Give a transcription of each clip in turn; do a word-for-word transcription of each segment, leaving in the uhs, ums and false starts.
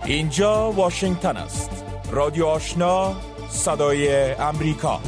اینجا واشنگتن است. رادیو آشنا، صدای امریکا.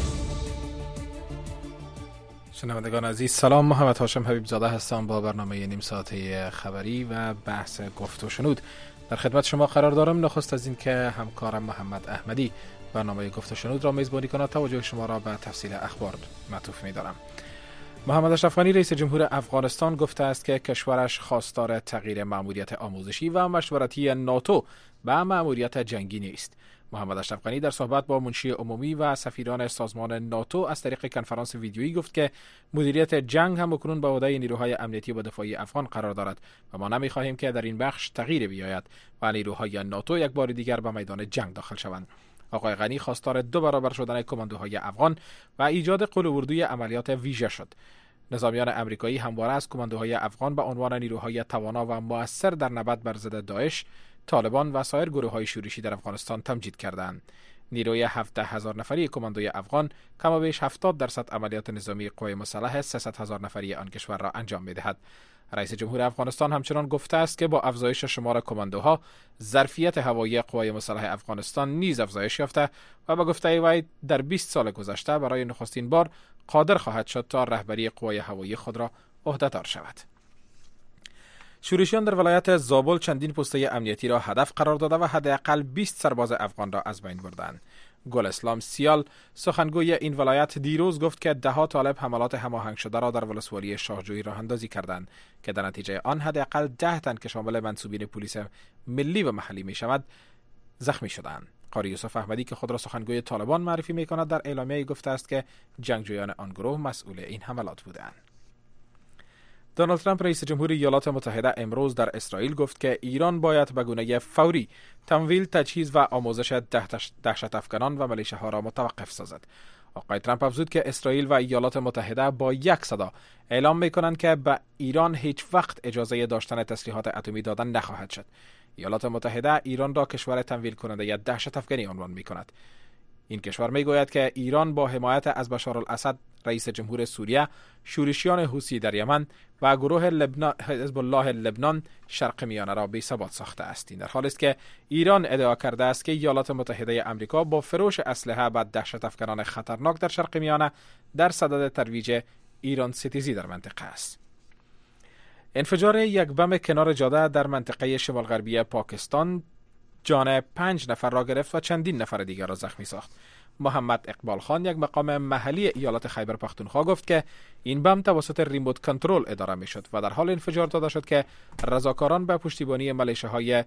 شنوندگان عزیز سلام، محمد هاشم حبیب زاده هستم با برنامه نیم ساعته خبری و بحث گفت و شنود در خدمت شما قرار دارم. نخست از این که همکارم محمد احمدی برنامه گفت و شنود را میزبانی کند، توجه شما را به تفصیل اخبار معطوف می‌دارم. محمد اشرف غنی رئیس جمهور افغانستان گفته است که کشورش خواستار تغییر مأموریت آموزشی و مشورتی ناتو به مأموریت جنگی نیست. محمد اشرف غنی در صحبت با منشی عمومی و سفیران سازمان ناتو از طریق کنفرانس ویدیویی گفت که مدیریت جنگ هم اکنون به عهده نیروهای امنیتی و دفاعی افغان قرار دارد و ما نمی‌خواهیم که در این بخش تغییر بیاید و نیروهای ناتو یک بار دیگر به میدان جنگ داخل شوند. آقای غنی خواستار دو برابر شدن کماندوهای افغان و ایجاد قله‌اردوی عملیات ویژه شد. نظامیان امریکایی همواره از کماندوهای افغان به عنوان نیروهای توانا و مؤثر در نبرد بر ضد داعش، طالبان و سایر گروه‌های شورشی در افغانستان تمجید کردند. نیروی هفده هزار نفری کماندوی افغان کم و بیش هفتاد درصد عملیات نظامی قوای مسلح سیصد هزار نفری آن کشور را انجام می‌دهد. رئیس جمهور افغانستان همچنان گفته است که با افزایش شمار کماندوها، ظرفیت هوایی قوای مسلح افغانستان نیز افزایش یافته و به گفته وی در بیست سال گذشته برای نخستین بار قادر خواهد شد تا رهبری قوای هوایی خود را عهده‌دار شود. شورشیان در ولایت زابل چندین پسته امنیتی را هدف قرار داده و حداقل بیست سرباز افغان را از بین بردند. گل اسلام سیال سخنگوی این ولایت دیروز گفت که ده ها طالب حملات هماهنگ شده را در ولسوالی شاهجویی راه اندازی کردند که در نتیجه آن حداقل ده تن که شامل منسوبین پلیس ملی و محلی می شود زخمی شدند. قاری یوسف احمدی که خود را سخنگوی طالبان معرفی می کند در اعلامیه گفته است که جنگجویان آن گروه مسئول این حملات بودند. دونالد ترامپ رئیس جمهور ایالات متحده امروز در اسرائیل گفت که ایران باید به گونه فوری تمویل، تجهیز و آموزش دهشت افکنان و ملیشه‌ها را متوقف سازد. آقای ترامپ افزود که اسرائیل و ایالات متحده با یک صدا اعلام می‌کنند که به ایران هیچ وقت اجازه داشتن تسلیحات اتمی دادن نخواهد شد. ایالات متحده ایران را کشور تمویل کننده یا دهشت افکنی عنوان می‌کند. این کشور میگوید که ایران با حمایت از بشار الاسد رئیس جمهور سوریه، شورشیان حوثی در یمن و گروه لبنان حزب الله لبنان شرق میانه را بی ثبات ساخته است. این در حالی است که ایران ادعا کرده است که ایالات متحده آمریکا با فروش اسلحه به دهشت افکنان خطرناک در شرق میانه در صدد ترویج ایران ستیزی در منطقه است. انفجار یک بم کنار جاده در منطقه شمال غربی پاکستان جان پنج نفر را گرفت و چندین نفر دیگر را زخمی ساخت. محمد اقبال خان، یک مقام محلی ایالت خیبر پختونخوا، گفت که این بم توسط ریموت کنترل اداره می شد و در حال انفجار داده شد که رضاکاران به پشتیبانی ملیشه‌های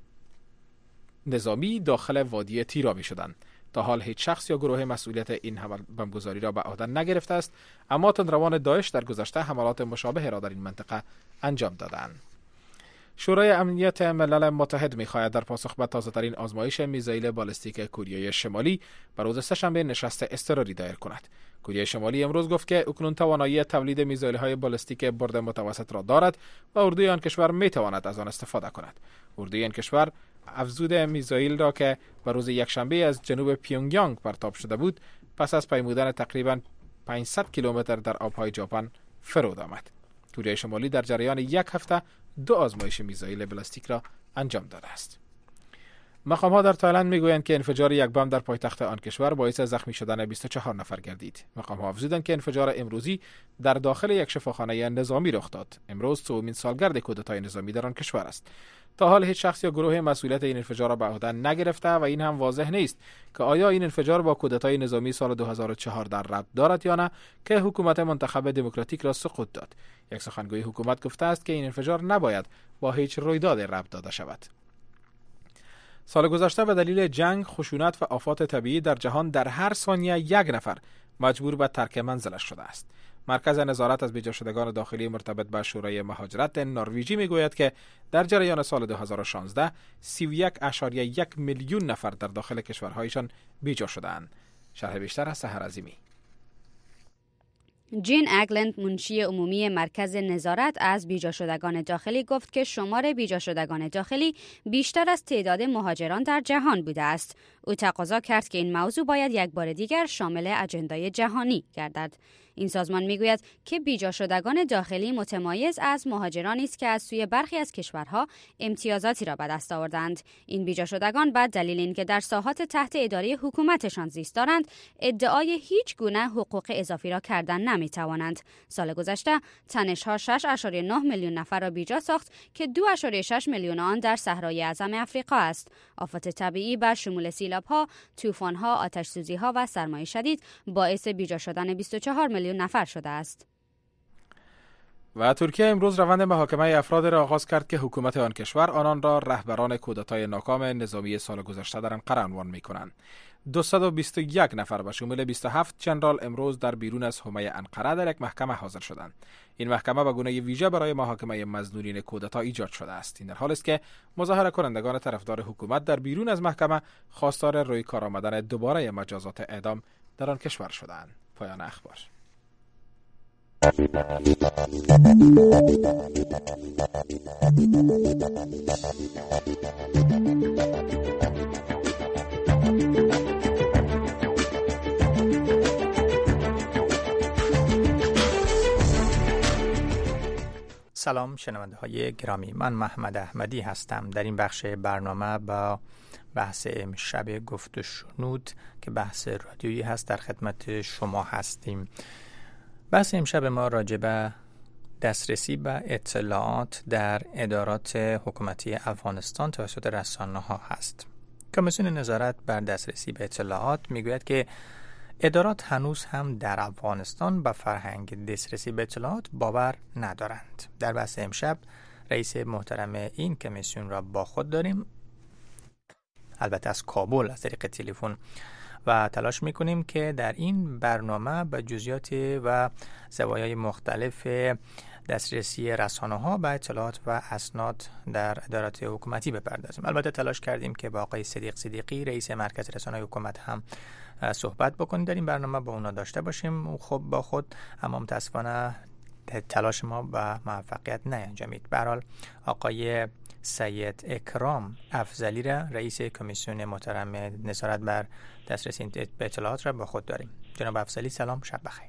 نظامی داخل وادی تیرا می شدند. تا حال هیچ شخص یا گروه مسئولیت این بمبگذاری را به عهده نگرفته است، اما تندروان داعش در گذشته حملات مشابه را در این منطقه انجام دادند. شورای امنیت ملل متحد می‌خواهد در پاسخ به تازه‌ترین آزمایش میزایل بالستیک کره شمالی بر روز سه‌شنبه نشست اضطراری دایر کند. کره شمالی امروز گفت که اکنون توانایی تولید میزایل‌های بالستیک برد متوسط را دارد و اردوی آن کشور می‌تواند از آن استفاده کند. اردوی این کشور افزود میزایل را که بر روز یکشنبه از جنوب پیونگیانگ پرتاب شده بود، پس از پیمودن تقریباً پانصد کیلومتر در آب‌های ژاپن فرود آمد. کره شمالی در جریان یک هفته دو آزمایش میزایل بالستیک را انجام داده است. مقام‌ها در تایلند میگویند که انفجار یک بم در پایتخت آن کشور باعث زخمی شدن بیست و چهار نفر گردید. مقام‌ها افزودند که انفجار امروزی در داخل یک شفاخانه نظامی رخ داد. امروز سومین سالگرد کودتای نظامی در آن کشور است. تا حال هیچ شخص یا گروه مسئولیت این انفجار را به عهده نگرفته و این هم واضح نیست که آیا این انفجار با کودتای نظامی سال دو هزار و چهار در ربط دارد یا نه که حکومت منتخب دموکراتیک را سقوط داد. یک سخنگوی حکومت گفته است که این انفجار نباید با هیچ رویداد ربط داده شود. سال گذشته به دلیل جنگ، خشونت و آفات طبیعی در جهان در هر ثانیه یک نفر مجبور به ترک منزلش شده است. مرکز نظارت از بیجا شدگان داخلی مرتبط به شورای مهاجرت نروژی میگوید که در جریان سال دو هزار و شانزده سی و یک ممیز یک میلیون نفر در داخل کشورهایشان بیجا شده‌اند. شرح بیشتر از سحر عظیمی. جین اگلند، منشی عمومی مرکز نظارت از بیجا شدگان داخلی، گفت که شمار بیجا شدگان داخلی بیشتر از تعداد مهاجران در جهان بوده است. او تقاضا کرد که این موضوع باید یک بار دیگر شامل اجندای جهانی گردد. این سازمان میگوید که بیجا شدگان داخلی متمایز از مهاجرانی است که از سوی برخی از کشورها امتیازاتی را به دست آوردند. این بیجا شدگان به دلیل اینکه در ساحات تحت اداره حکومتشان زیست دارند، ادعای هیچ گونه حقوق اضافی را کردن نمیتوانند. سال گذشته تنش‌ها شش ممیز نه میلیون نفر را بیجا ساخت که دو ممیز شش میلیون آن در صحرای اعظم افریقا است. آفات طبیعی به شمول سیلاب‌ها، طوفان‌ها، آتش‌سوزی‌ها و سرمای شدید باعث بیجا شدن بیست و چهار میلیون نفر شده است. و ترکیه امروز روند محاکمه افراد را آغاز کرد که حکومت آن کشور آنان را رهبران کودتای ناکام نظامی سال گذشته در انقره عنوان می‌کنند. دویست و بیست و یک نفر به شمول بیست و هفت جنرال امروز در بیرون از حومه انقره در یک محکمه حاضر شدند. این محکمه به گونه ویژه برای محاکمه مظنونین کودتا ایجاد شده است. این در حالی است که مظاهره کنندگان طرفدار حکومت در بیرون از محکمه خواستار روی کار آمدن دوباره مجازات اعدام در آن کشور شدند. پایان اخبار. سلام شنونده های گرامی، من محمد احمدی هستم. در این بخش برنامه با بحث امشب گفت و شنود که بحث رادیویی هست در خدمت شما هستیم. بحث امشب ما راجع به دسترسی به اطلاعات در ادارات حکومتی افغانستان توسط رسانه‌ها هست. کمیسیون نظارت بر دسترسی به اطلاعات میگوید که ادارات هنوز هم در افغانستان به فرهنگ دسترسی به اطلاعات باور ندارند. در بحث امشب رئیس محترم این کمیسیون را با خود داریم، البته از کابل از طریق تلفن، و تلاش میکنیم که در این برنامه به جزئیات و زوایای مختلف دسترسی رسانه‌ها به اطلاعات و اسناد در ادارات حکومتی بپردازیم. البته تلاش کردیم که با آقای صدیق صدیقی رئیس مرکز رسانه‌های حکومت هم صحبت بکنیم در این برنامه، با اونا داشته باشیم خب با خود، اما متاسفانه تلاش ما به موفقیت نیانجامید. به هر حال آقای سید اکرام افضلی را رئیس کمیسیون محترم نظارت بر دسترسی به اطلاعات را با خود داریم. جناب افضلی سلام، شب بخیر.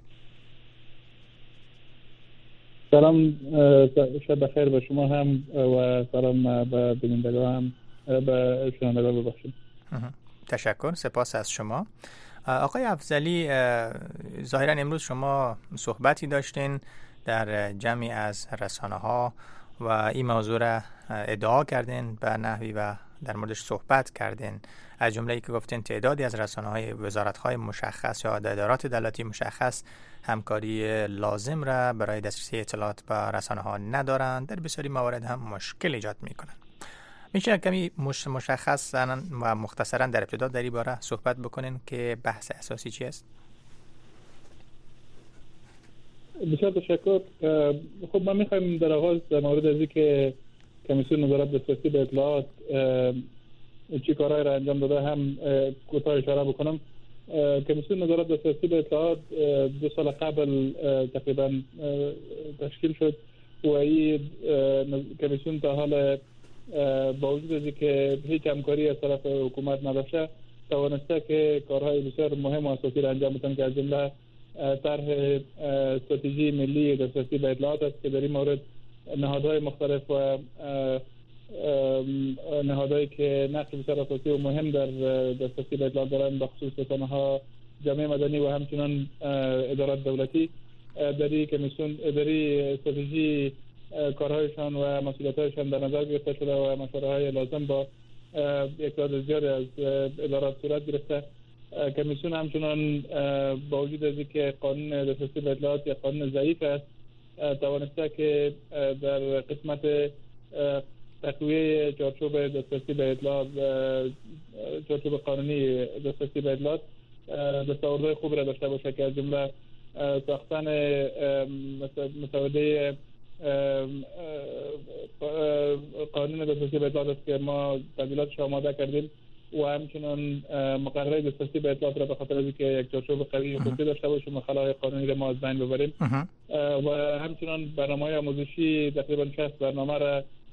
سلام، شب بخیر به شما هم و سلام به بینندگان هم، به شنوندگان ببخشید. تشکر، سپاس از شما. آقای افضلی، ظاهرا امروز شما صحبتی داشتین در جمعی از رسانه‌ها و این موضوع را ادعا کردین به نحوی و در موردش صحبت کردین، از جمله ای که گفتین تعدادی از رسانه‌های وزارت‌های مشخص یا ادارات دولتی مشخص همکاری لازم را برای دسترسی اطلاعات با رسانه‌ها ندارند، در بسیاری موارد هم مشکل ایجاد می‌کنند. میشه کمی مش مشخص و مختصرا در ابتدا در این باره صحبت بکنین که بحث اساسی چی است؟ بسیار تشکر. خب ما میخوایم در آغاز در مورد از اینکه کمیسیون نظارت دسترسی به اطلاعات چی کارهای را انجام داده هم کوتاه اشاره بکنم. کمیسیون نظارت دسترسی به اطلاعات دو سال قبل تقریبا تشکیل شد و این کمیسیون تا حال با وجود از اینکه هیچ همکاری از طرف حکومت نداشته توانسته که کارهای بسیار مهم و اساسی را انجام بدن که از جمله طرح استراتژی ملی دسترسی به اطلاعات است که در این مورد نهادهای مختلف و نهادهایی که نقش بسیار اساسی و مهم در دسترسی به اطلاعات دارند، بخصوص رسانه‌ها، جامعه مدنی و همچنان ادارات دولتی، در این کمیسیون در این استراتژی کارهایشان و مسئولیت‌هایشان در نظر گرفته شده و مشوره‌های لازم با یک تعداد زیادی از ادارات صورت گرفته. کمیسیون همچنان با وجود از اینکه قانون دسترسی به اطلاعات یا قانون ضعیف است، توانسته که در قسمت تقویه چارچوب دسترسی به اطلاعات، چارچوب قانونی دسترسی به اطلاعات دستاوردهای خوب را داشته باشه که از جمله ساختن مسوده قانون دسترسی به اطلاعات است که ما تعدیلاتش آماده کردیم و همچنان مقرره دسترسی به اطلاعات را به خاطر از اینکه یک چارچوب قوی و خوبی داشته باشیم خلاهای قانونی را ما از بین ببریم و همچنان برنامه‌های آموزشی تقریبا شصت برنامه را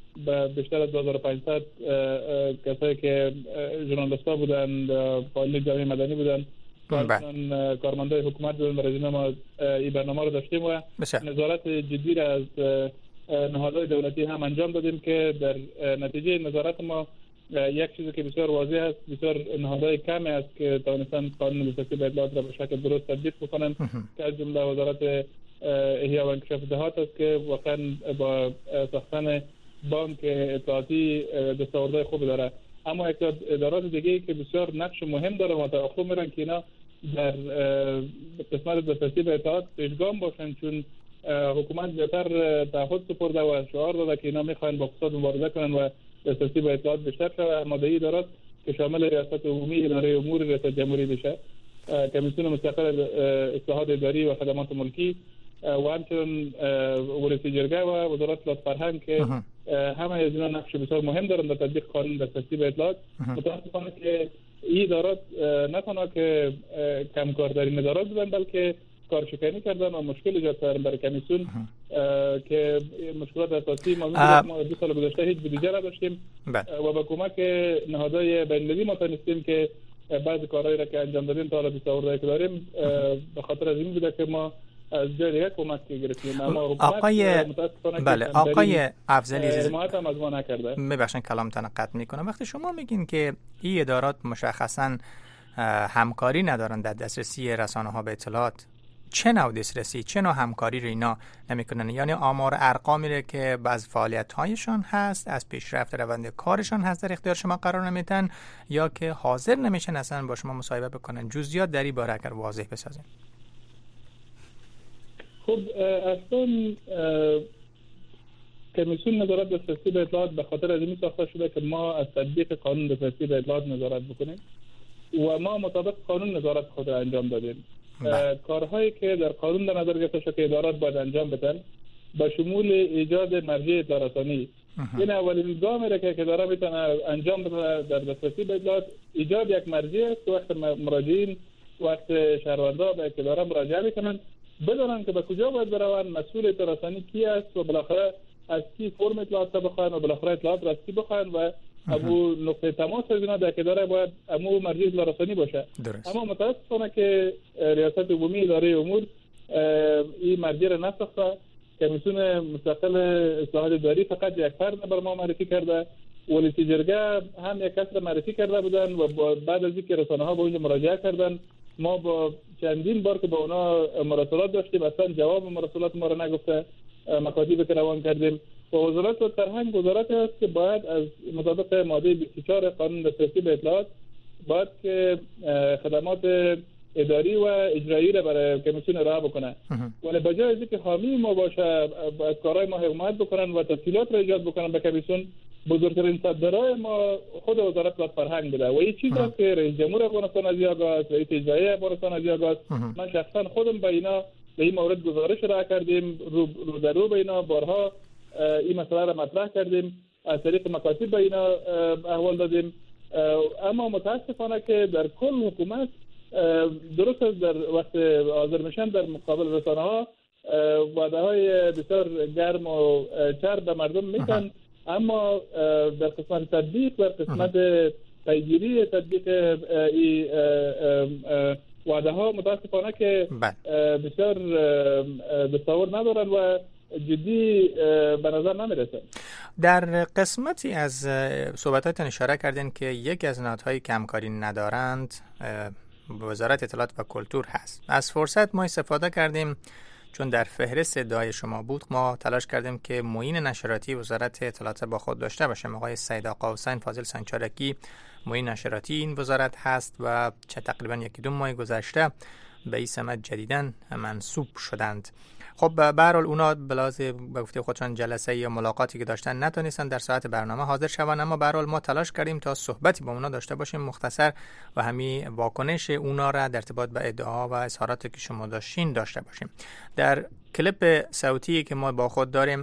بیشتر از دو هزار و پانصد کسایی که ژورنالیست‌ها بودن، فعالین جامعه مدنی بودن، کارمندای حکومت بودن، برای ما این برنامه رو داشتیم و نظارت جدی را از نهادهای دولتی هم انجام دادیم که در نتیجه نظارت ما یک چیزی که بسیار واضح است، بسیار نهادهای کمی است که توانستن قانون دسترسی به اطلاعات را به شکل درست تطبیق بکنن که از جمله وزارت احیا و انکشاف دهات است که واقعا با ساختن بانک اطلاعاتی دستاوردهای خوبی داره. اما یک ادارات دیگه که بسیار نقش مهم داره و توقع میرن که اینا در قسمت دسترسی به اطلاعات پیشگام باشن، چون حکومت زیادتر تعهد سپرده و شعار داده که اینا میخوان با فساد مبارزه کنن و دسترسی به اطلاعات بیشتر شود. ماده‌ای ادارات که شامل ریاست عمومی اداره امور ریاست جمهوری بشه، کمیسیون مستقل اصلاحات اداری و خدمات ملکی و همچنین ولایت جرگه و وزارت اطلاعات فرهنگ که همه از اینا نقش بسیار مهم دارن در تطبیق قانون دسترسی به اطلاعات. متاسفانه که این ادارات نه تنها که کمکاردارین ادارات بودن بلکه کارشکنی کردن و مشکل ایجاد کردن برای کمیسیون که مشکلات اساسی ما ما دو سال گذشته هیچ بودجه نداشتیم و با کمک نهادهای بین‌المللی ما تونستیم که بعضی کارهایی را که انجام دادیم تا حالا دستاوردهایی که داریم به خاطر از این بوده که ما از جای دیگه کمک گرفتیم. اما آقای بله آقای افضلی حمایت هم از ما نکرده. ببخشید کلامتون قطع میکنم. وقتی شما میگین که این ادارات مشخصاً همکاری ندارن در دسترسی رسانه‌ها به اطلاعات، چه نوع دسترسی، چه نوع همکاری رو اینا نمیکنن؟ یعنی آمار ارقامی رو که بعض فعالیت‌هایشان هست از پیشرفت روند کارشان هست در اختیار شما قرار نمیدن، یا که حاضر نمیشن اصلا با شما مصاحبه بکنن؟ جزئیات در این باره اگر واضح بسازین. خب اصلا کمیسیون نظارت دسترسی به اطلاعات به خاطر از این ساخته شده که ما از تطبیق قانون دسترسی به اطلاعات نظارت بکنیم و ما مطابق قانون نظارت خود را انجام دادیم. کارهایی که در قانون در نظر گرفته شده که ادارات باید انجام بدن با شمول ایجاد مرجع اطلاع رسانی، این اولین گامی را که اداره میتونه انجام بده در دسترسی به اطلاعات ایجاد یک مرجع است. وقت مراجعین وقت شهروندان به اداره مراجعه میکنن بدونن که به کجا باید برون، مسئول اطلاع رسانی کی است و بالاخره از کی فرم اطلاعات بخواین و بالاخره اطلاعات را از کی بخواین و ابو نقطه تماس از اینا در اداره باید امو مرجع اطلاع رسانی باشه. درست. اما متاسفانه که ریاست عمومی اداره امور این مرجع را نساخته. کمیسیون مستقل اصلاحات اداری فقط یک فرد بر ما معرفی کرده. ولایت جرگه هم یک کس را معرفی کرده بودن و بعد از اینکه رسانه‌ها به اونجا مراجعه کردن ما با چندین بار که با اونا مراسلات داشتیم اصلا جواب مراسلات ما را نگفته، مکاتیب که روان کردیم. و وزارت فرهنگ وزارت است که باید از مطابق ماده بیست و چهار قانون دسترسی به اطلاعات باید که خدمات اداری و اجرایی را برای کمیسیون ارائه بکنه، ولی بجای از اینکه حامی ما باشه از کارهای ما حمایت بکنن و تفصیلات را ایجاد بکنن به کمیسیون، بزرگترین صدرای ما خود وزارت فرهنگ بوده و این چیز است که رئیس جمهور افغانستان از آغاز، رئیس اجرایی افغانستان از آغاز، من شخصا خودم به اینا به این مورد گزارش را کردیم، رو, رو در رو به اینا بارها این مسئله را مطرح کردیم، از طریق مکاتب به اینا احوال دادیم. اما متاسفانه که در کل حکومت درست در وقت حاضر میشن در مقابل رسانه ها وعده های بسیار گرم و چرب به مردم میتن، اما در قسمت تطبیق در قسمت پیگیری تطبیق این وعده ها متاسفانه که بسیار دستاورد ندارن و جدی به نظر نمیرسه. در قسمتی از صحبتاتون اشاره کردین که یک از نهادهایی که همکاری ندارند وزارت اطلاعات و کلتور هست. از فرصت ما استفاده کردیم چون در فهرست ادعای شما بود، ما تلاش کردیم که معین نشراتی وزارت اطلاعات با خود داشته باشیم. آقای سید آقا حسین فاضل سنجارکی معین نشراتی این وزارت هست و چه تقریبا یکی دو ماه گذشته به این سمت جدیداً منصوب شدند. خب به هر حال اونا بلاز به گفته خودشان جلسه یا ملاقاتی که داشتن نتونستن در ساعت برنامه حاضر شوند، اما به هر حال ما تلاش کردیم تا صحبتی با اونا داشته باشیم مختصر و همین واکنش اونا را در ارتباط به ادعا و اظهاراتی که شما داشتین داشته باشیم. در کلیپ صوتی که ما با خود داریم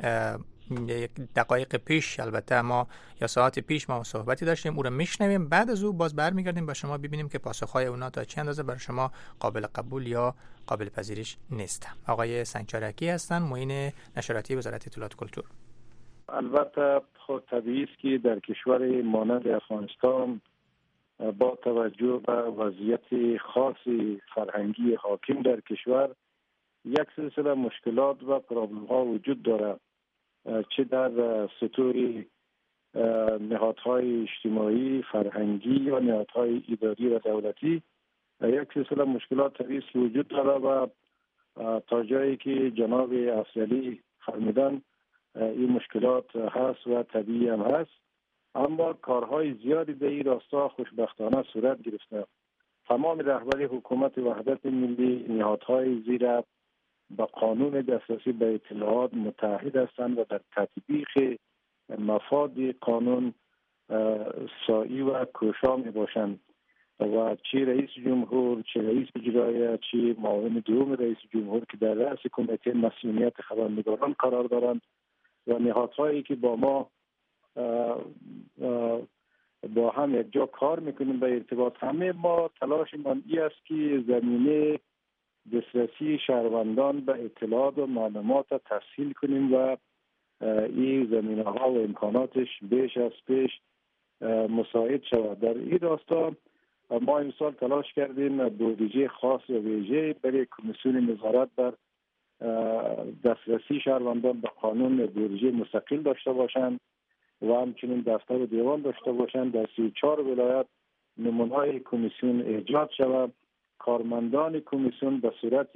یک دقایق پیش البته ما یا ساعت پیش ما صحبتی داشتیم، او رو میشنویم، بعد از او باز برمیگردیم با شما ببینیم که پاسخهای اونا تا چه اندازه برای شما قابل قبول یا قابل پذیرش نیست. آقای سنجارکی هستن، معین نشراتی وزارت اطلاعات و کلتور. البته خود طبیعی است که در کشور مانند افغانستان با توجه به وضعیت خاص فرهنگی حاکم در کشور یک سلسله مشکلات و پرابلم ها وجود دارد، چه در سطور نهادهای اجتماعی، فرهنگی یا نهادهای اداری و دولتی. یک سلسله مشکلات طبیعی وجود دارد و تا جایی که جناب افضلی فرمودن این مشکلات هست و طبیعی هم هست، اما کارهای زیادی در این راستا خوشبختانه صورت گرفته. تمام رهبری حکومت وحدت ملی، نهادهای زیر به قانون دسترسی به اطلاعات متحد هستند و در تطبیق مفاد قانون سعی و کوشا می باشند و چه رئیس جمهور، چه رئیس اجرایی، چه معاون دوم رئیس جمهور که در رأس کمیته مسئولیت خبرنگاران قرار دارند و نهادهایی که با ما آه آه با هم یک جا کار میکنیم به ارتباط، همه ما تلاشمان این است که زمینه دسترسی شهروندان به اطلاعات و معلومات تسهیل کنیم و این زمینه ها و امکاناتش بیش از پیش مساعد شود. در این راستا ما امسال تلاش کردیم بودجه خاص و ویژه برای کمیسیون نظارت بر دسترسی شهروندان به قانون بودجه مستقل داشته باشند و همچنین دفتر و دیوان داشته باشند. در سی و چهار ولایت نمونه‌های کمیسیون ایجاد شود. کارمندان کمیسیون به صورت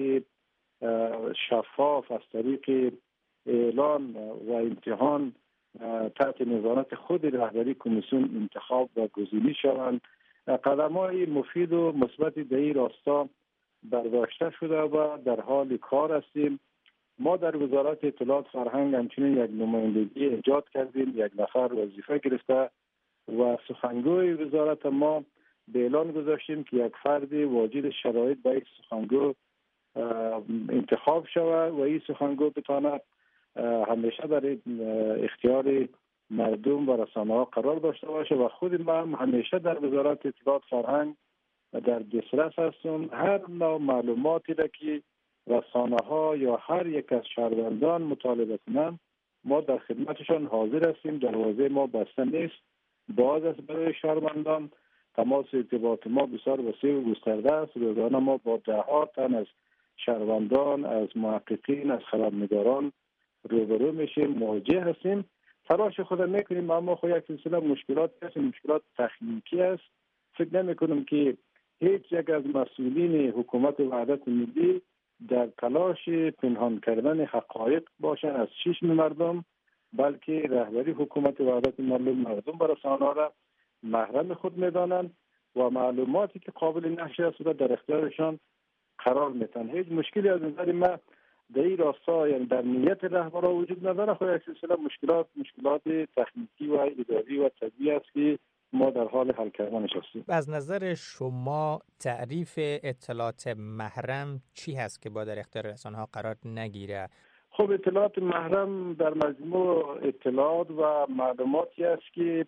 شفاف از طریق اعلان و امتحان تحت نظارت خود رهبری کمیسیون انتخاب و گزینی شوند. قدم‌های مفید و مثبت در این راستا برداشته شده و در حال کار هستیم. ما در وزارت اطلاعات فرهنگ همچنین یک نمایندگی ایجاد کردیم، یک نفر وظیفه گرفته و سخنگوی وزارت ما به اعلان گذاشتیم که یک فرد واجد شرایط به این سخنگو انتخاب شود و این سخنگو بتواند همیشه در اختیار مردم و رسانه ها قرار داشته باشه و خود ما هم همیشه در وزارت اطلاعات فرهنگ در دسترس هستیم. هر نوع معلوماتی را که رسانه ها یا هر یک از شهروندان مطالبه کنند ما در خدمتشان حاضر هستیم. دروازه ما بسته نیست، باز است برای شهروندان. تماس ارتباط ما بسیار وسیع و گسترده است. روزانه ما با ده ها تن از شهروندان، از محققین، از خبرنگاران روبرو میشیم، مواجه هستیم. تلاش خود میکنیم، اما خود یک سلسله مشکلات هست، مشکلات تکنیکی است. فکر نمی کنم که هیچ یک از مسئولین حکومت وحدت ملی در تلاش پنهان کردن حقایق باشن از چشم مردم، بلکه رهبری حکومت وحدت ملی مردم و رسانه‌ها را محرم خود میدانند و معلوماتی که قابل نشر است در اختیارشان قرار میدن. هیچ مشکلی از نظر ما در این راستا یعنی در نیت رهبران وجود نداره. خود یک سلسله مشکلات مشکلات تکنیکی و اداری و طبیعی است که ما در حال حل کردنش هستیم. از نظر شما تعریف اطلاعات محرم چی هست که با در اختیار رسانه‌ها قرار نگیره؟ خب اطلاعات محرم در مجموع اطلاعات و معلوماتی است که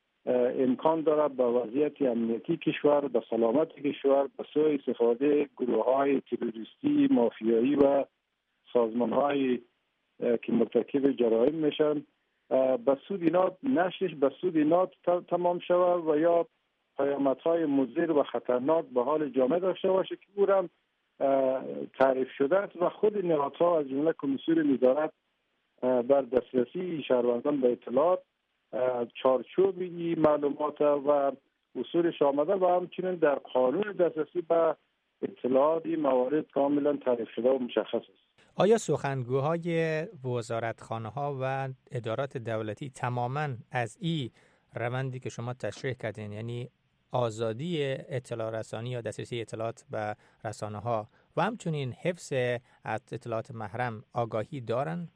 امکان دارد به وضعیت امنیتی کشور، به سلامت کشور، به سوء استفاده گروه‌های تروریستی، مافیایی و سازمان‌های که مرتکب جرایم میشن به سود اینا نشرش به سود اینا تمام شود و یا پیامدهای مضر و خطرناک به حال جامعه داشته باشه که او هم تعریف شده است و خود نهادها از جمله کمیسیون نظارت بر دسترسی شهروندان به اطلاعات چارچوب این معلومات و اصولش آمده و همچنین در قانون دسترسی به اطلاعات این موارد کاملا تعریف شده و مشخص است. آیا سخنگوهای وزارتخانه‌ها و ادارات دولتی تماماً از این روندی که شما تشریح کردین، یعنی آزادی اطلاع رسانی یا دسترسی اطلاعات به رسانه‌ها و همچنین حفظ از اطلاعات محرم آگاهی دارن؟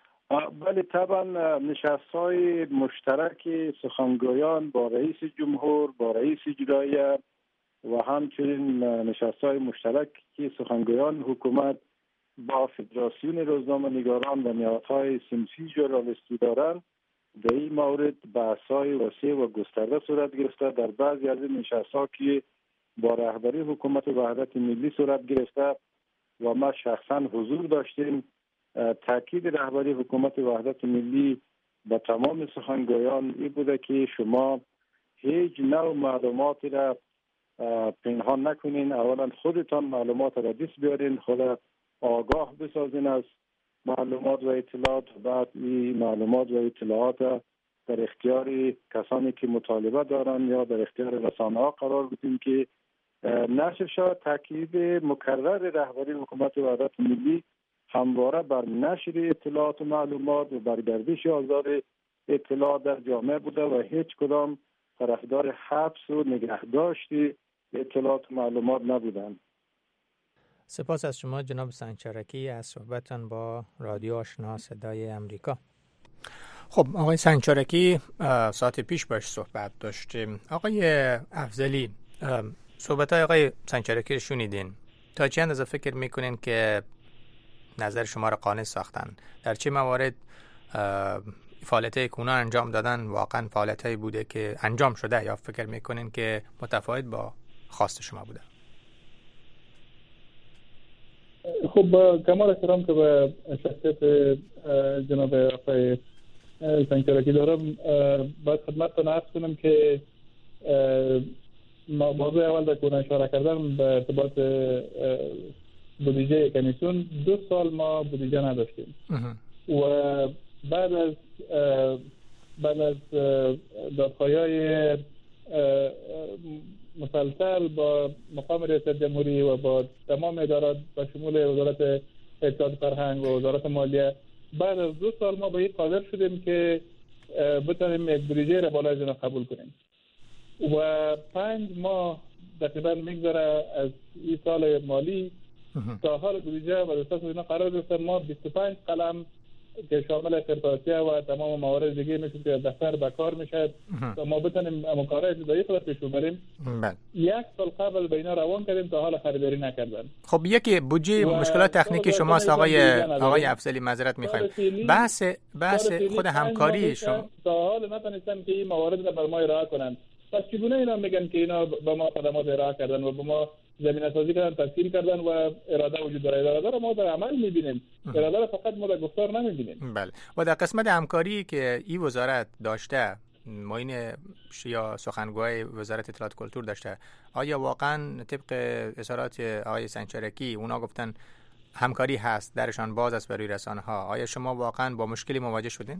بله طبعا نشست‌های مشترک سخنگویان با رئیس جمهور، با رئیس اجرایی و همچنین نشست‌های مشترک که سخنگویان حکومت با فدراسیون روزنامه‌نگاران و نهادهای صنفی ژورنالیستی دارند در این مورد بحث‌های وسیع و گسترده صورت گرفته. در بعضی از این نشست‌ها که با رهبری حکومت وحدت ملی صورت گرفته و ما شخصا حضور داشتیم، تاکید رهبری حکومت وحدت ملی به تمام سخنگویان این بوده که شما هیچ نوع معلوماتی را پنهان نکنین. اولا خودتان معلومات را دست بیارین، خود آگاه بسازین از معلومات و اطلاعات، بعد این معلومات و اطلاعات در اختیار کسانی که مطالبه دارن یا در اختیار رسانه ها قرار بدیم که نشر شود. تاکید مکرر رهبری حکومت وحدت ملی همواره بر نشر اطلاعات و معلومات و بر گردش آزاد اطلاعات در جامعه بوده و هیچ کدام طرفدار حبس و نگهداشت اطلاعات و معلومات نبودند. سپاس از شما جناب سنگچرکی از صحبتتان با رادیو آشنا صدای امریکا. خب آقای سنگچرکی ساعت پیش باش صحبت داشتیم. آقای افضلی، صحبت های آقای سنگچرکی رو شنیدین. تا چه اندازه فکر میکنین که نظر شما را قانع ساختن؟ در چه موارد فعالیت‌های که اونا انجام دادن واقعا فعالیت‌هایی بوده که انجام شده یا فکر میکنین که متفاوت با خواست شما بوده؟ خب با کمال احترام که به شخصیت جناب آقای سنگچرکی دارم، باید خدمتتان عرض کنم که موضوع اول در که اشاره کردم به ارتباط بودجه کمیسیون، دو سال ما بودجه نداشتیم و بعد از بعد از دادخواهی‌های مسلسل با مقام ریاست جمهوری و با تمام ادارات به شمول وزارت اطلاعات فرهنگ و وزارت مالیه، بعد از دو سال ما به این قادر شدیم که بتونیم یک بودجه را بالای جنا قبول کنیم و پنج ماه تقریبا میگذره از این سال مالی تا حال بودجه و دسترس اینا قرار گرفته. ما بیست و پنج قلم که شامل خرطاسیه و تمام موارد دیگه میشه که دفتر به کار میشه تا ما بتونیم کارهای ابتدایی خود پیش ببریم. یک سال قبل به اینا روان کردیم تا حال خریداری نکردن. خب یکی بودجه مشکلات تکنیکی شماست آقای آقای افضلی، معذرت میخوایم. بحث بحث خود همکاری شما تا حال نتونستن که این موارد را بر ما ارائه کنن. پس چگونه اینا میگن که اینا به ما خدمات ارائه کردن و به ما زمینه سازی کردن، تسهیل کردن و اراده وجود داره؟ اراده رو ما در عمل میبینیم، اراده رو فقط ما در گفتار نمیبینیم. بله. و در قسمت همکاری که این وزارت داشته، معین یا سخنگوی وزارت اطلاعات کلتور داشته، آیا واقعا طبق اظهارات آقای سنگچرکی اونا گفتن همکاری هست، درشان باز است برای رسانه ها؟ آیا شما واقعا با مشکلی مواجه شدین؟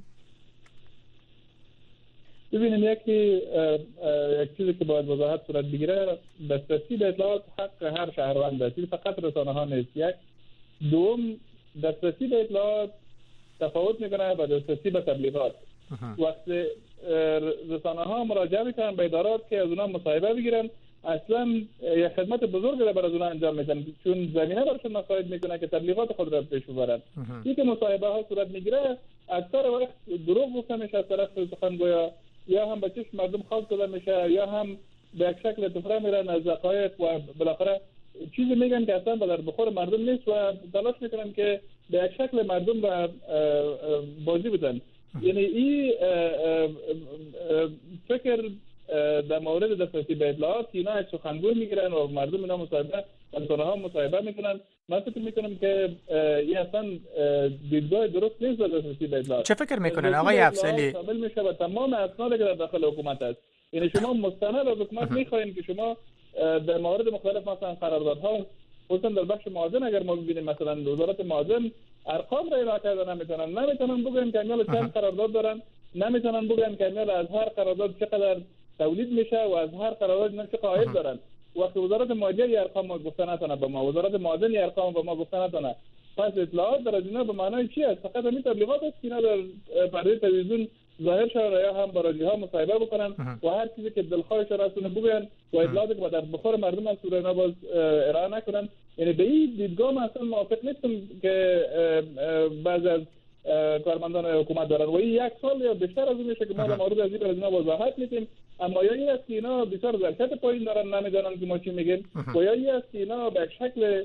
ببینیم یکی یک چیزی که باید وضاحت صورت بگیره، دسترسی به اطلاعات حق هر شهروند است، فقط رسانه ها نیست. یک دوم، دسترسی به اطلاعات تفاوت میکنه با دسترسی به تبلیغات. وقتی رسانه ها مراجعه میکنن به ادارات که از اونها مصاحبه بگیرن، اصلا یک خدمت بزرگی را برای اونها انجام میدن، چون زمینه براشون مساعد میکنه که تبلیغات خود را پیش ببرن. این که مصاحبه ها صورت میگیره، اکثر وقت دروغ گفته میشه از طرف سخنگویا، یا هم به چشم مردم خاص داده میشه، یا هم به یک شکل تفره میرن از حقایق و بالاخره چیزی میگن که اصلا به در بخور مردم نیست و تلاش میکنن که به یک شکل مردم را بازی بدن. یعنی این فکر در مورد دسترسی به اطلاعات اینا از سخنگوی میگیرن و مردم اینا مصاحبه رسانه ها مصاحبه میکنن. من فکر میکنم که این اصلا دیدگاه درست نیست در دسترسی به اطلاعات. چه فکر میکنن آقای افضلی؟ شامل میشه و تمام اسنادی که در داخل حکومت است. یعنی شما مستند از حکومت میخواین که شما در موارد مختلف مثلا قراردادها، خصوصا در بخش معادن اگر ما ببینیم مثلا وزارت معادن ارقام را ارائه کردن نمیتونن، نمیتونن بگن که امیال چند قرارداد دارن، نمیتونن بگن که امیال از هر قرارداد چقدر تولید میشه و از هر قرارداد اینا چه عاید دارن. وقتی وزارت مالیه یه ارقام گفته نتونه به ما، وزارت معادن یه ارقام به ما گفته نتونه، پس اطلاعات در اینا به معنای چی است؟ فقط همین تبلیغات است که اینا در پرده تلویزیون ظاهر شدن یا هم با رادیوها مصاحبه بکنن و هر چیزی که دلخواهش رسونه بگن و اطلاعاتی که در بخور مردم از سوره اینا باز ارائه نکنن. یعنی به این دیدگاه من اصلا موافق نیستم که بعضی از کارمندان حکومت دارن و این یک سال یا بیشتر از اون میشه که ما در مورد از این اینا وضاحت میدیم، اما یا این است که اینا بسیار ظرفیت پایین دارن، نمیدونن که ما چی میگیم، و یا این است که اینا به شکل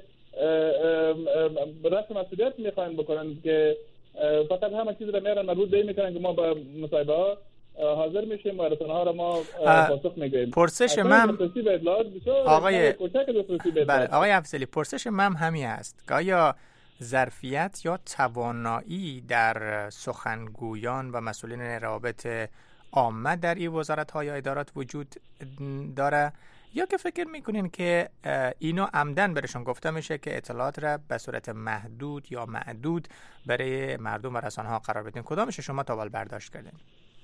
رسم مسئولیت میخواین بکنن که فقط همه چیز را میارن مربوط به این میکنن که ما با مصاحبه ها حاضر میشیم و رسانه ها را ما پاسخ میگیم. پرسش من آقای بله آقای افضلی، پرسش من همین است که آیا ظرفیت یا توانایی در سخنگویان و مسئولین روابط عامه در این وزارت‌های یا ادارات وجود داره، یا که فکر میکنین که اینا عمدن برشون گفته میشه که اطلاعات را به صورت محدود یا معدود برای مردم و رسانه‌ها قرار بدین؟ کدامش شما تا اول برداشت کردین؟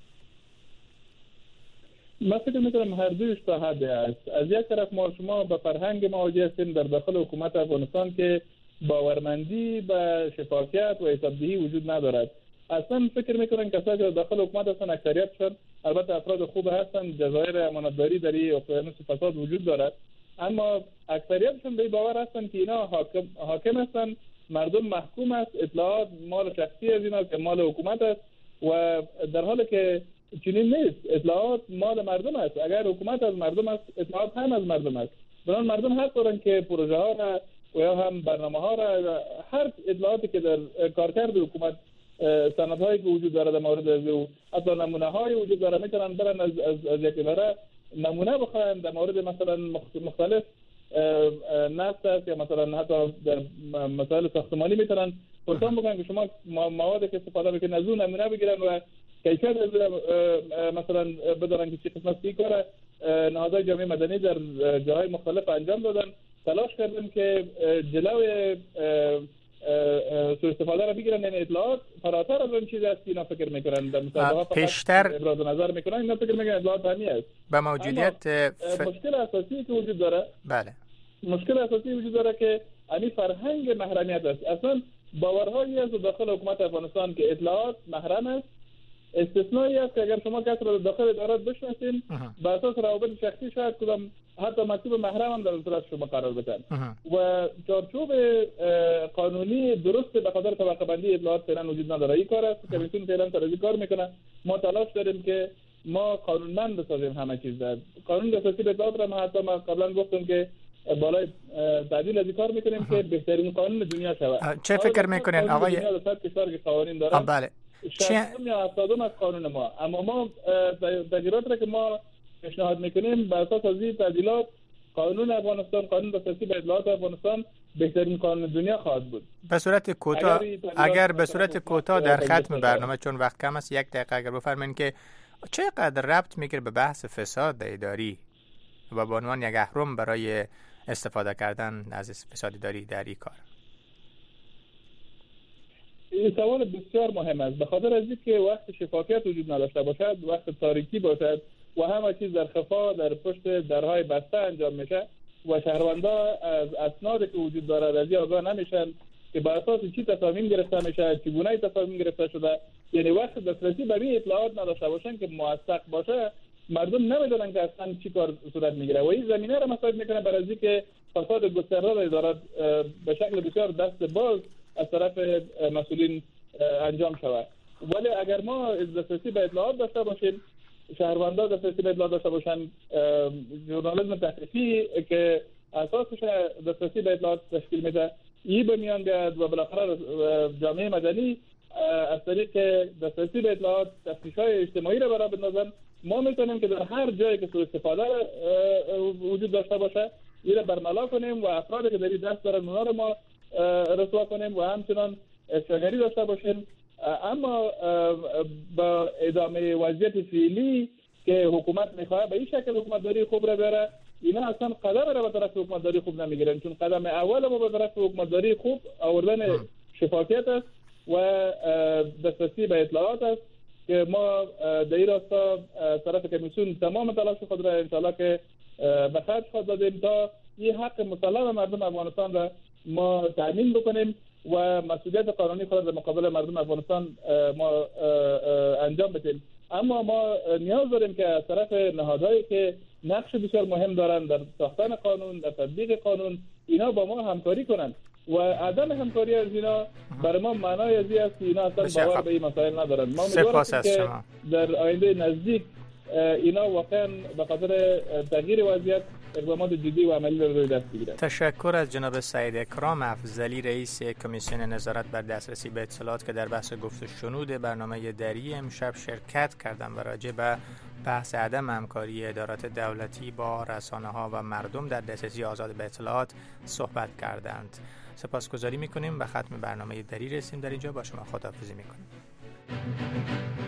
من فکر میکنم هر دویش تا حدی است. از یک طرف ما شما به فرهنگ مواجه هستیم در داخل حکومت افغانستان که باورمندی به شفافیت و حسابدهی وجود ندارد. اصلا فکر میکنن کسایی که داخل حکومت هستن اکثریتشون البته افراد خوب هستن، جزایر امانتداری در این اقیانوس فساد وجود دارد، اما اکثریتشون به باور هستن که اینا حاکم حاکم هستن، مردم محکوم است، اطلاعات مال شخصی از اینا که مال حکومت است و در حالی که چنین نیست. اطلاعات مال مردم است. اگر حکومت از مردم است، اطلاعات هم از مردم است. برای مردم حق دارن که پروژه ها را و یا هم برنامه ها را، هر اطلاعاتی که در کارکرد حکومت، سندهایی که وجود داره در مورد از او، حتی نمونه های وجود داره، میتونن برن از از, از یک اداره نمونه بخواهند در مورد مثلا مختلف نفت است یا مثلا حتی در مسائل ساختمانی میتونن پرسان بکنن که شما مواد که استفاده میکنن از اون نمونه بگیرن و کیفیت از مثلا بدارن که چه قسمتی کار نهادهای جامعه مدنی در جاهای مختلف انجام دادن. تلاش کردیم که جلوی سوء استفاده را بگیرن. این اطلاعات فراتر از اون چیزی است که اینا فکر میکنن در مسابقه پیشتر ابراز نظر میکنن، اینا فکر میکنن اطلاعات همی است. با موجودیت ف... مشکل اساسی که وجود داره، بله مشکل اساسی وجود داره که همین فرهنگ محرمیت است. اصلا باورهایی است داخل حکومت افغانستان که اطلاعات محرم است. استثنایی است که اگر شما کسی را داخل ادارات بشناسین به اساس روابط شخصی شاید کدام حتی مکتوب محرم هم در اطلاعات شما قرار بدن و چارچوب قانونی درست به خاطر طبقه بندی اطلاعات فعلا وجود نداره. این کار است که کمیسیون فعلا سر کار میکنه. ما تلاش داریم که ما قانونمند بسازیم همه چیز. در قانون اساسی به اطلاعات را ما حتی ما قبلا گفتم که بالای تعدیل از کار میکنیم که بهترین قانون دنیا شود. چه فکر میکنین آقای کشور که قوانین داره؟ بله شصتم یا هفتادم از قانون ما، اما ما تغییرات را که ما پیشنهاد میکنیم بر اساس از این تعدیلات قانون افغانستان، قانون اساسی به اطلاعات افغانستان بهترین قانون دنیا خواهد بود. به صورت کوتاه اگر, اگر به صورت کوتاه در ختم برنامه چون وقت کم است یک دقیقه اگر بفرمایید که چقدر ربط میگیره به بحث فساد اداری و به عنوان یک اهرم برای استفاده کردن از فساد اداری در این کار؟ این سوال بسیار مهم است، به خاطر از اینکه وقت شفافیت وجود نداشته باشد، وقت تاریکی باشد و همه چیز در خفا در پشت درهای بسته انجام میشه و شهروندا از اسنادی که وجود داره از آگاه نمیشن که بر اساس چی تصامیم گرفته میشه، چگونه تصامیم گرفته شده. یعنی وقت دسترسی به این اطلاعات نداشته باشن که موثق باشه، مردم نمیدونن که اصلا چی کار صورت میگیره و این زمینه را مساعد میکنه برای اینکه فساد گسترده را ادارات به شکل بسیار دست باز از طرف مسئولین انجام شود. ولی اگر ما دسترسی به اطلاعات داشته باشیم، شهروندان دسترسی به اطلاعات داشته باشن، ژورنالیسم تحقیقی که اساسش دسترسی به اطلاعات تشکیل میده این به میان بیاد و بالاخره جامعه مدنی از طریق دسترسی به اطلاعات تفتیش‌های اجتماعی را برای بندازن، ما میتونیم که در هر جایی که سوء استفاده وجود داشته باشه این را برملا کنیم و افرادی که در این دست دارن اونا رو ما رسوا کنیم و همچنان افشاگری داشته باشیم. اما با ادامه وضعیت فعلی که حکومت میخواد به این شکل حکومت داری خوب را بره، اینا اصلا قدم را به طرف حکومت داری خوب نمیگیرن، چون قدم اول ما به طرف حکومت داری خوب آوردن شفافیت است و دسترسی به اطلاعات است که ما در این راستا طرف کمیسیون تمام تلاش خود را انشاءالله که به خرج خود دادیم تا این حق مسلم مردم افغانستان را ما تامین بکنیم و مسئولیت قانونی خود در مقابل مردم افغانستان ما انجام بدیم. اما ما نیاز داریم که از طرف نهادهایی که نقش بسیار مهم دارن در ساختن قانون، در تطبیق قانون، اینا با ما همکاری کنند و عدم همکاری از اینا برای ما معنای ازی است که اینا اصلا باور به این مسائل ندارن. ما می‌دونیم که در آینده نزدیک اینا واقعا به خاطر تغییر وضعیت اقدامات جدی و عملی رو روی دست بگیرند. تشکر از جناب سعید اکرام افضلی، رئیس کمیسیون نظارت بر دسترسی به اطلاعات که در بحث گفت و شنود برنامه دری امشب شرکت کردند و راجع به بحث عدم همکاری ادارات دولتی با رسانه‌ها و مردم در دسترسی آزاد به اطلاعات صحبت کردند. سپاسگزاری می‌کنیم. به ختم برنامه دری رسیم. در اینجا با شما خداحافظی می‌کنیم.